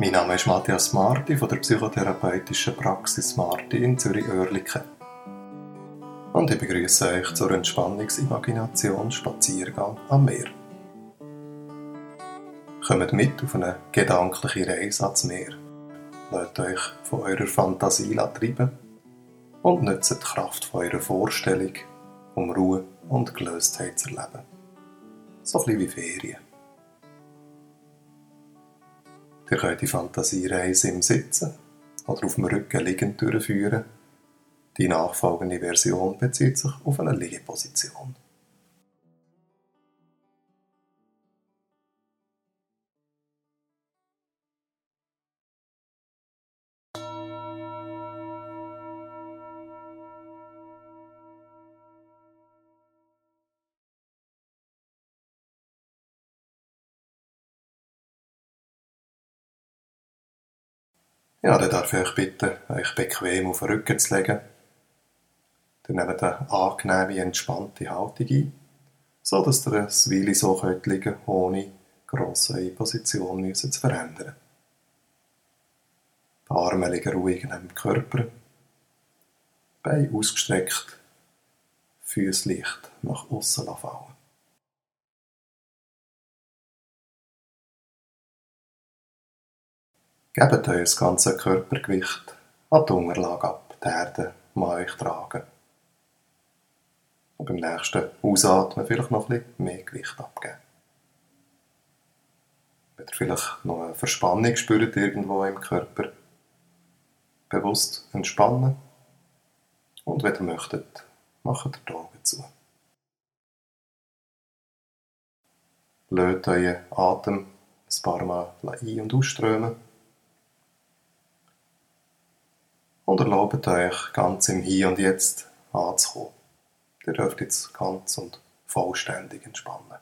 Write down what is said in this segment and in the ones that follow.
Mein Name ist Matthias Marti von der psychotherapeutischen Praxis Marti in Zürich-Oerlikon. Und ich begrüße euch zur Entspannungsimagination-Spaziergang am Meer. Kommt mit auf eine gedankliche Reise ans Meer. Lasst euch von eurer Fantasie treiben und nutzt die Kraft von eurer Vorstellung, um Ruhe und Gelöstheit zu erleben. So ein bisschen wie Ferien. Ihr könnt die Fantasiereise im Sitzen oder auf dem Rücken liegend durchführen. Die nachfolgende Version bezieht sich auf eine Liegeposition. Ja, dann darf ich euch bitten, euch bequem auf den Rücken zu legen. Ihr nehmt eine angenehme, entspannte Haltung ein, so dass ihr eine Weile so liegen könnt, ohne gross eure Position zu verändern. Die Arme liegen ruhig neben dem Körper, Beine ausgestreckt, Füße leicht nach aussen fallen. Gebt euer ganzes Körpergewicht an die Unterlage ab, die Erde mag euch tragen. Und beim nächsten Ausatmen vielleicht noch ein bisschen mehr Gewicht abgeben. Wenn ihr vielleicht noch eine Verspannung spürt irgendwo im Körper, bewusst entspannen. Und wenn ihr möchtet, macht ihr die Augen zu. Lasst euren Atem ein paar Mal ein- und ausströmen. Und erlaubt euch, ganz im Hier und Jetzt anzukommen. Ihr dürft jetzt ganz und vollständig entspannen.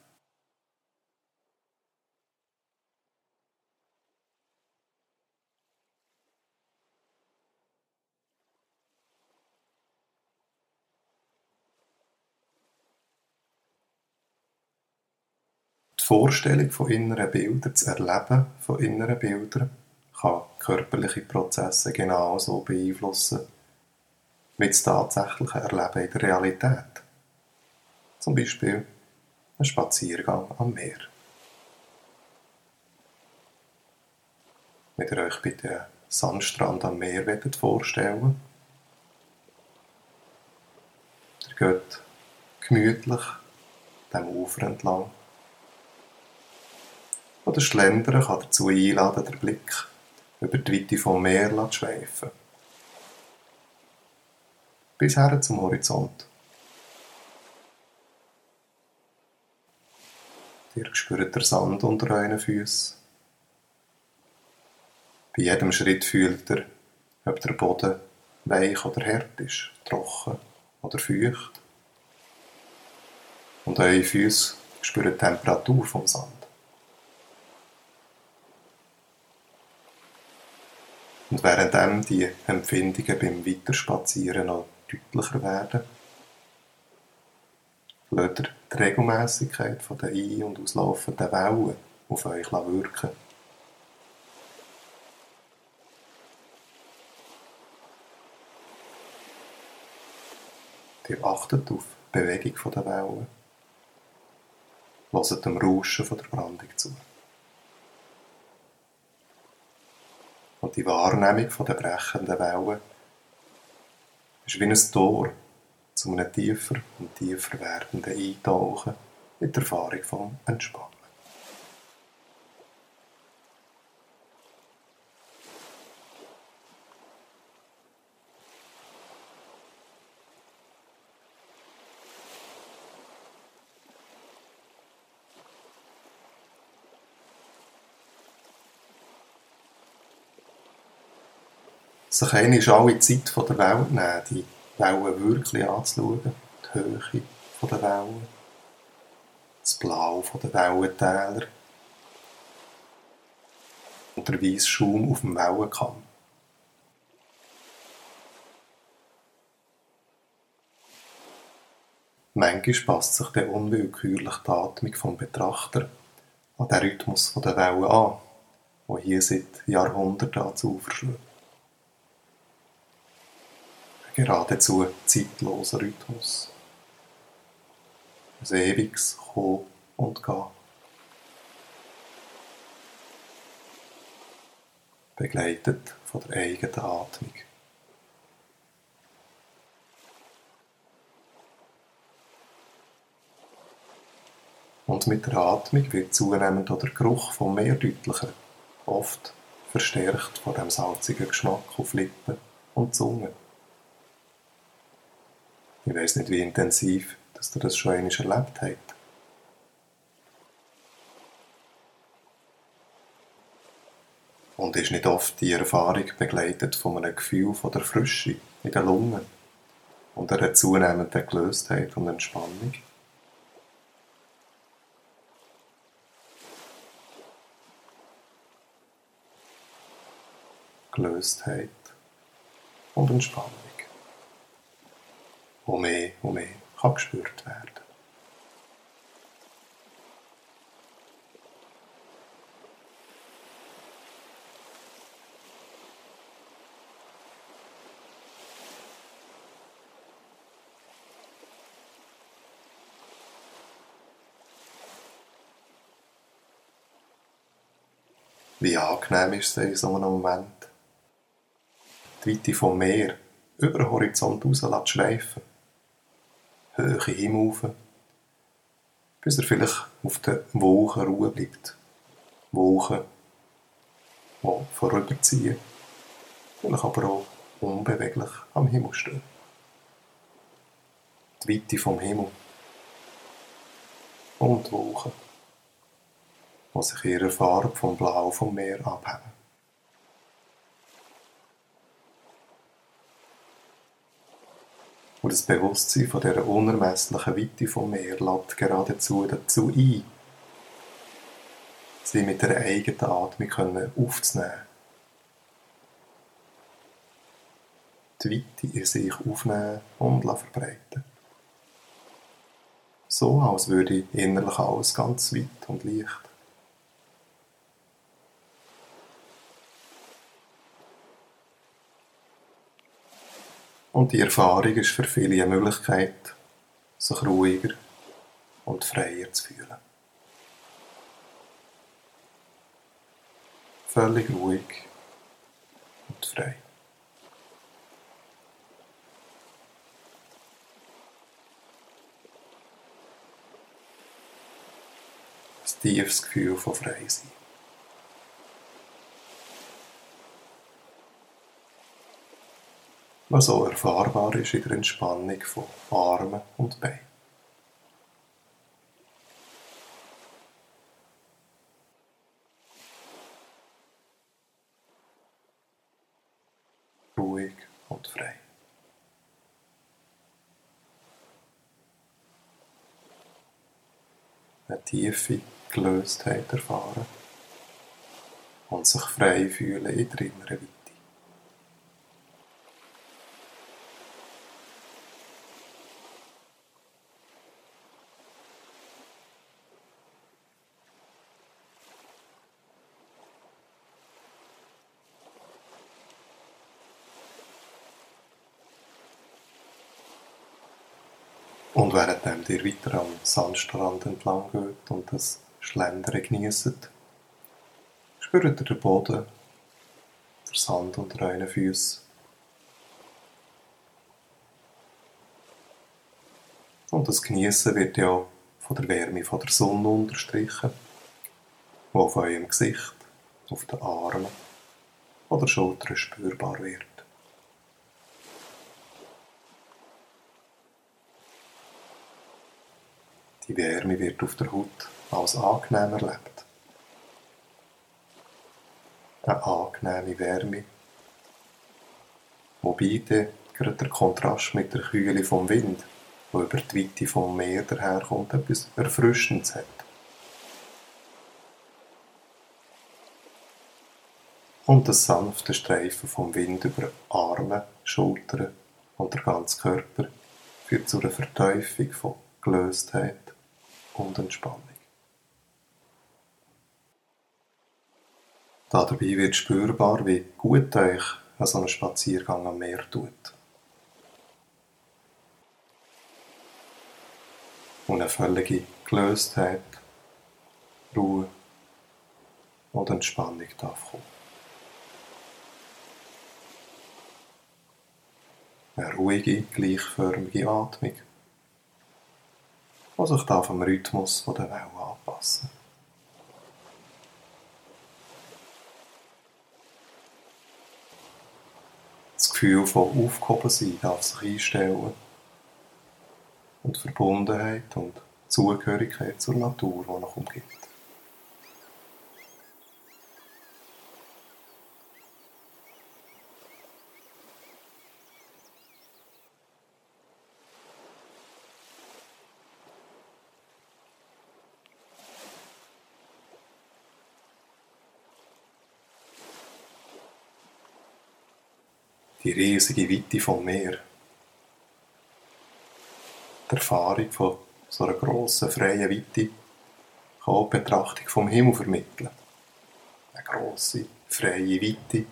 Die Vorstellung von inneren Bildern, das Erleben von inneren Bildern, kann körperliche Prozesse genauso beeinflussen wie das tatsächliche Erleben in der Realität. Zum Beispiel ein Spaziergang am Meer. Wenn ihr euch bitte einen Sandstrand am Meer vorstellen wollt, ihr geht gemütlich dem Ufer entlang. Oder Schlendern kann dazu einladen, den Blick über die Weite vom Meer zu schweifen. Bis her zum Horizont. Ihr spürt den Sand unter euren Füßen. Bei jedem Schritt fühlt ihr, ob der Boden weich oder hart ist, trocken oder feucht. Und eure Füße spüren die Temperatur vom Sand. Und währenddem die Empfindungen beim Weiterspazieren noch deutlicher werden, lasst ihr die Regelmässigkeit der ein- und auslaufenden Wellen auf euch wirken. Ihr achtet auf die Bewegung der Wellen, hört dem Rauschen der Brandung zu. Und die Wahrnehmung der brechenden Wellen ist wie ein Tor zu einem tiefer und tiefer werdenden Eintauchen in die Erfahrung vom Entspannen. Sich einmal alle Zeit der Welt nehmen, die Wellen wirklich anzuschauen, die Höhe der Wellen, das Blau der Wellentäler und der weisse Schaum auf dem Wellenkamm. Manchmal passt sich dann unwillkürlich die Atmung vom Betrachter an den Rhythmus der Wellen an die hier seit Jahrhunderten ans Ufer schlagen. Ein geradezu zeitloser Rhythmus. Ein ewiges Kommen und Gehen. Begleitet von der eigenen Atmung. Und mit der Atmung wird zunehmend auch der Geruch vom Meer deutlicher, oft verstärkt von dem salzigen Geschmack auf Lippen und Zunge. Ich weiss nicht, wie intensiv dass ihr das schon einmal erlebt habt. Und ist nicht oft die Erfahrung begleitet von einem Gefühl von der Frische in den Lungen und einer zunehmenden Gelöstheit und Entspannung? Gelöstheit und Entspannung. Und mehr kann gespürt werden. Wie angenehm ist es in so einem Moment, die Weite vom Meer über den Horizont raus zu schweifen, hoch in den Himmel rauf, bis er vielleicht auf den Wolken ruhen bleibt. Wolken, die vorüberziehen, vielleicht aber auch unbeweglich am Himmel stehen. Die Weite vom Himmel und die Wolken, die sich in ihrer Farbe vom Blau vom Meer abheben. Und das Bewusstsein von dieser unermesslichen Weite vom Meer lädt geradezu dazu ein, sie mit der eigenen Atmung aufzunehmen. Die Weite in sich aufnehmen und verbreiten. So, als würde innerlich alles ganz weit und leicht. Und die Erfahrung ist für viele eine Möglichkeit, sich ruhiger und freier zu fühlen. Völlig ruhig und frei. Ein tiefes Gefühl von Freisein. Was so erfahrbar ist in der Entspannung von Armen und Beinen. Ruhig und frei. Eine tiefe Gelöstheit erfahren und sich frei fühlen in der inneren Weite. Und während ihr weiter am Sandstrand entlang geht und das Schlendern geniesst, spürt ihr den Boden, der Sand unter euren Füßen. Und das Geniessen wird ja von der Wärme von der Sonne unterstrichen, die auf eurem Gesicht, auf den Armen oder Schultern spürbar wird. Die Wärme wird auf der Haut als angenehm erlebt. Eine angenehme Wärme, wobei dann gerade der Kontrast mit der Kühle vom Wind, der über die Weite vom Meer daherkommt, etwas Erfrischendes hat. Und das sanfte Streifen vom Wind über Arme, Schultern und der ganze Körper führt zu einer Vertiefung von Gelöstheit und Entspannung. Dabei wird spürbar, wie gut euch so ein Spaziergang am Meer tut. Und eine völlige Gelöstheit, Ruhe und Entspannung darf kommen. Eine ruhige, gleichförmige Atmung, die sich am Rhythmus der Wellen anpassen. Das Gefühl von Aufgehobensein darf sich einstellen und Verbundenheit und Zugehörigkeit zur Natur, die noch umgibt. Die riesige Weite vom Meer. Die Erfahrung von so einer grossen, freien Weite kann auch die Betrachtung vom Himmel vermitteln. Eine grosse, freie Weite, die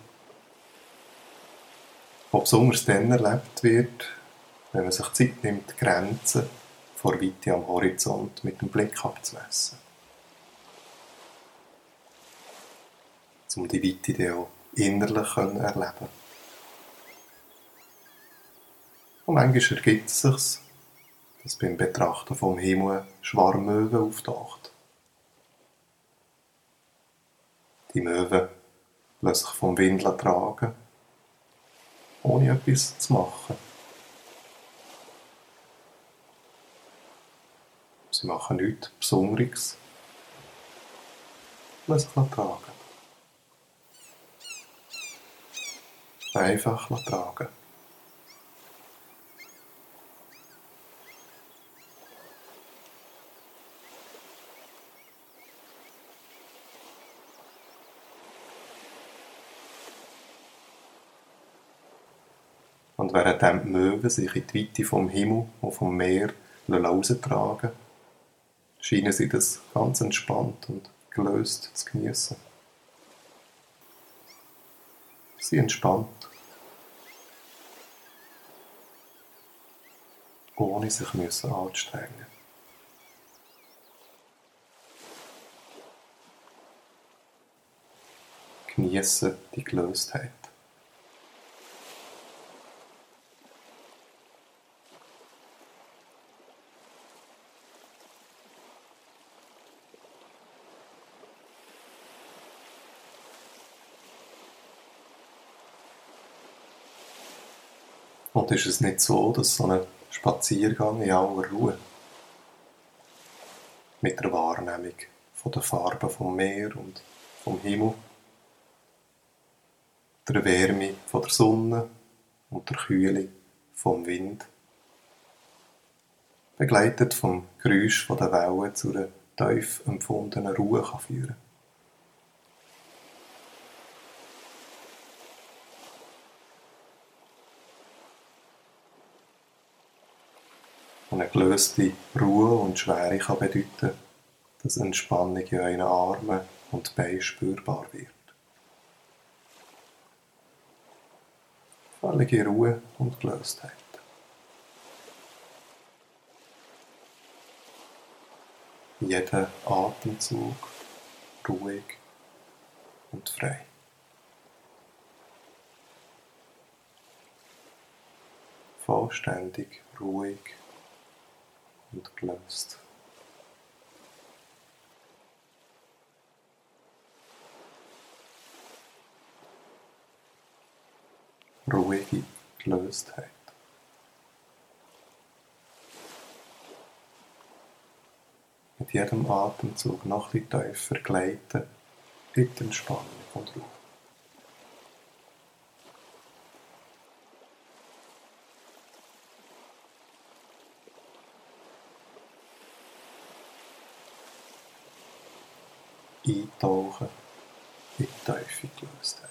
besonders dann erlebt wird, wenn man sich Zeit nimmt, die Grenzen vor Weite am Horizont mit dem Blick abzumessen. Um die Weite dann auch innerlich erleben können. Und manchmal ergibt es sich, dass beim Betrachten vom Himmel ein Schwarm Möwen auftaucht. Die Möwen lassen sich vom Wind tragen, ohne etwas zu machen. Sie machen nichts Besonderes, lassen sich tragen. Einfach tragen. Und während die Möwen sich in die Weite vom Himmel und vom Meer raustragen, scheinen sie das ganz entspannt und gelöst zu genießen. Sie entspannt, ohne sich anzustrengen. Genießen die Gelöstheit. Und ist es nicht so, dass so ein Spaziergang in aller Ruhe mit der Wahrnehmung von den Farben vom Meer und vom Himmel, der Wärme von der Sonne und der Kühle vom Wind, begleitet vom Geräusch der Wellen zu einer tief empfundenen Ruhe führen kann? Eine gelöste Ruhe und Schwere kann bedeuten, dass Entspannung in euren Armen und Beinen spürbar wird. Völlige Ruhe und Gelöstheit. Jeder Atemzug ruhig und frei. Vollständig ruhig und gelöst. Ruhige Gelöstheit. Mit jedem Atemzug noch ein bisschen tiefer gleiten in die Entspannung und Ruhe. Eintauchen in die tiefe Gelöstheit.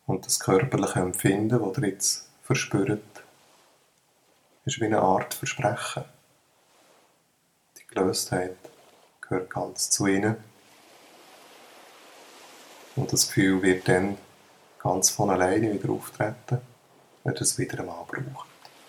Und das körperliche Empfinden, das ihr jetzt verspürt, ist wie eine Art Versprechen. Die Gelöstheit gehört ganz zu ihnen. Und das Gefühl wird dann ganz von alleine wieder auftreten, wenn ihr es wieder einmal braucht.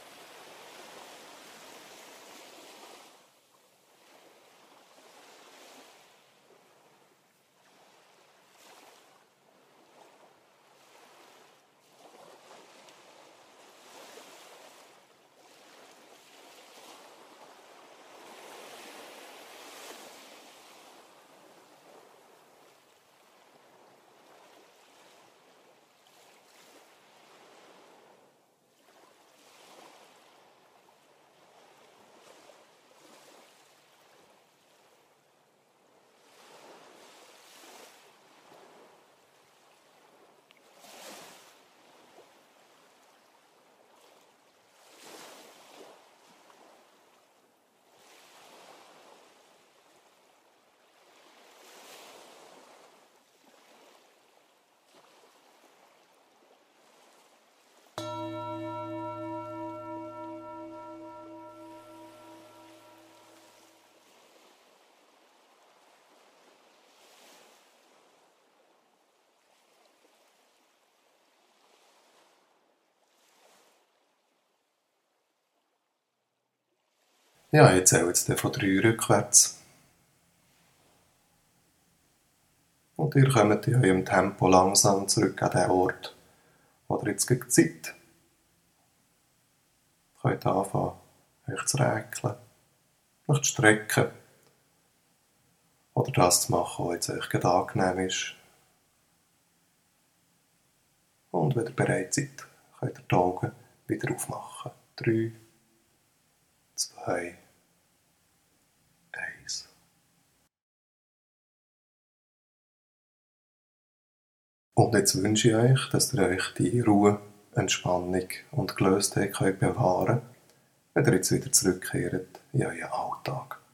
Ja, ich zähle jetzt von 3 rückwärts. Und ihr kommt in eurem Tempo langsam zurück an den Ort, wo ihr jetzt gerade seid. Ihr könnt anfangen, euch zu räkeln, euch zu strecken. Oder das zu machen, was jetzt euch gerade angenehm ist. Und wenn ihr bereit seid, könnt ihr die Augen wieder aufmachen. 3, 2, 1. Und jetzt wünsche ich euch, dass ihr euch die Ruhe, Entspannung und Gelöstheit bewahren könnt, wenn ihr jetzt wieder zurückkehrt in euren Alltag.